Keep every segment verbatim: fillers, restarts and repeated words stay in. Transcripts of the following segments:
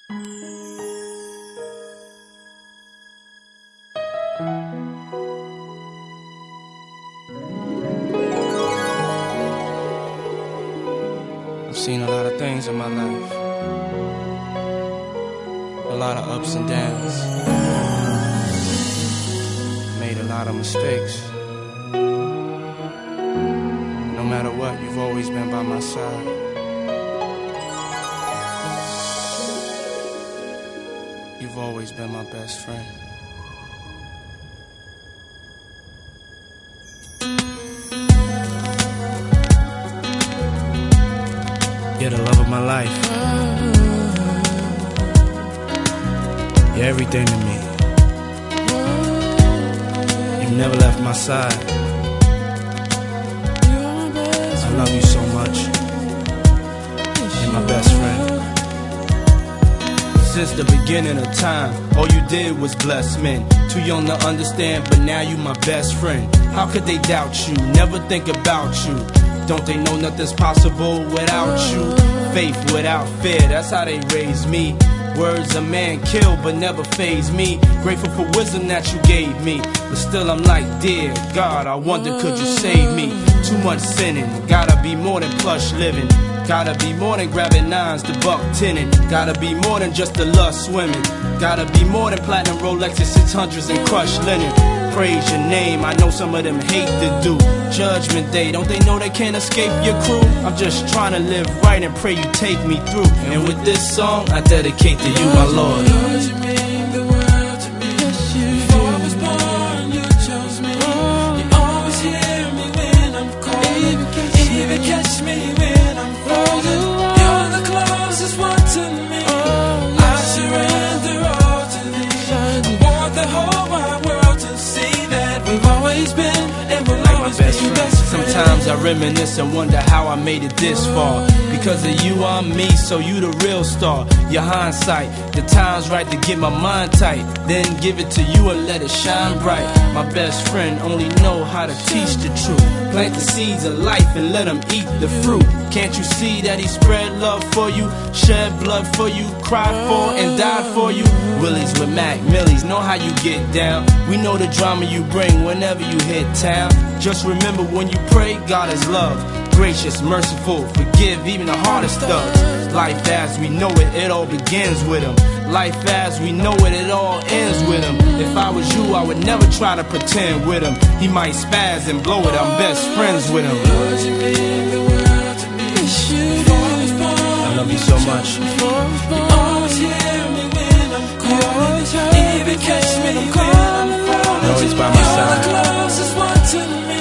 I've seen a lot of things in my life, a lot of ups and downs, made a lot of mistakes. No matter what, you've always been by my side. You've always been my best friend. You're the love of my life. You're everything to me. You've never left my side. I love you so much. You're my best friend. Since the beginning of time, all you did was bless men. Too young to understand, but now you my best friend. How could they doubt you? Never think about you. Don't they know nothing's possible without you? Faith without fear, that's how they raised me. Words a man kill but never faze me. Grateful for wisdom that you gave me, but still I'm like, dear God, I wonder could you save me? Too much sinning, gotta be more than plush living. Gotta be more than grabbing nines to buck tinning. Gotta be more than just the lust swimming. Gotta be more than platinum Rolexes, six hundreds and crushed linen. Praise your name, I know some of them hate to do. Judgment day, don't they know they can't escape your crew? I'm just trying to live right and pray you take me through. And with this song, I dedicate to you, my Lord. Lord, you mean the world to me. Before I was born, you chose me. You always hear me when I'm cold. Even catch me when I'm falling. You're the closest one to me. I surrender all to thee. I want the whole wide world to see that we've always been and we'll always be best friends. Sometimes I reminisce and wonder how I made it this far. Because of you, I'm me, so you the real star. Your hindsight, the time's right to get my mind tight. Then give it to you and let it shine bright. My best friend only know how to teach the truth. Plant the seeds of life and let them eat the fruit. Can't you see that he spread love for you? Shed blood for you, cried for and died for you. Willies with Mac Millies, know how you get down. We know the drama you bring whenever you hit town. Just remember when you pray, God is love. Gracious, merciful, forgive even the hardest thugs. Life as we know it, it all begins with him. Life as we know it, it all ends with him. If I was you, I would never try to pretend with him. He might spaz and blow it, I'm best friends with him. Lord, you mean the world to me. Before I was born, I love you so much. you always hear me when I'm calling. Even catch me when I'm falling. You're always by my You're the side. closest one to me.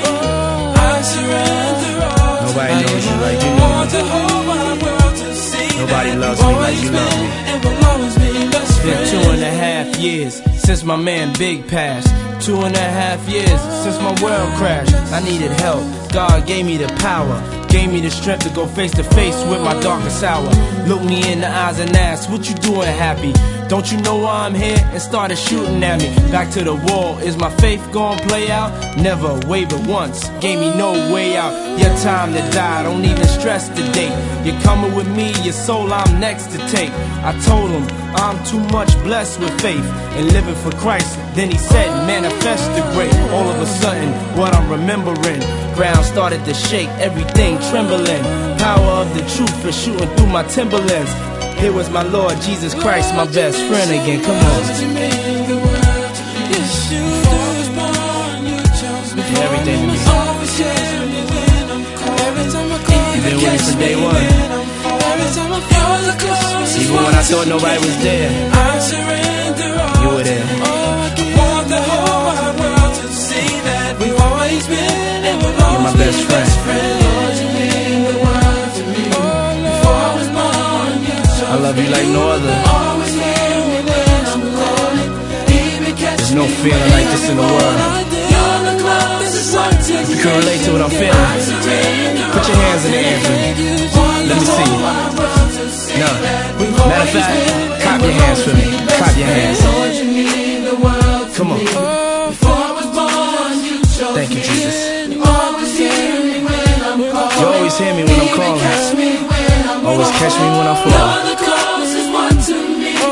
I surrender all. Nobody knows you like you I know want the whole wide world to see. Nobody that loves we've me like always you love been me. and we'll always be best Been friends. two and a half years since my man Big passed. Two and a half years since my world crashed. I needed help. God gave me the power. Gave me the strength to go face to face with my darkest hour. Look me in the eyes and ask, what you doing happy? Don't you know why I'm here? And started shooting at me. Back to the wall, is my faith gonna play out? Never wavered once, gave me no way out. Your time to die, don't even stress the date. You're coming with me, your soul I'm next to take. I told him, I'm too much blessed with faith and living for Christ. Then he said, manifest the great. All of a sudden, what I'm remembering, ground started to shake, everything trembling. Power of the truth is shooting through my Timberlands. Here was my Lord Jesus Christ, my best friend again. Come on. You're everything to me. You've been with me from day one. Even when I thought nobody was there, you were there. You're my best friend. I love you like no other. There's no feeling like this in the world. If you can relate to what I'm feeling, put your hands in the air for me. Let me see you. No. Matter of fact, clap your hands for me. Clap your hands. Come on. Thank you, Jesus. You always hear me when I'm calling. Always catch me when I fall.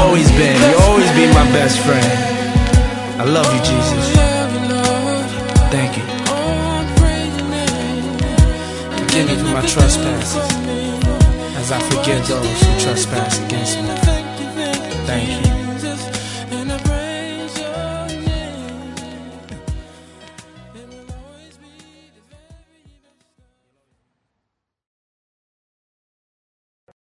always been. You'll always be my best friend. I love you, Jesus. Thank you. Forgive me for my trespasses, as I forgive those who trespass against me. Thank you.